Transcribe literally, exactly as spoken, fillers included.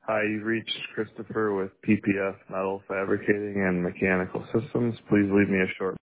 Hi, you've reached Christopher with P P F Metal Fabricating and Mechanical Systems. Please leave me a short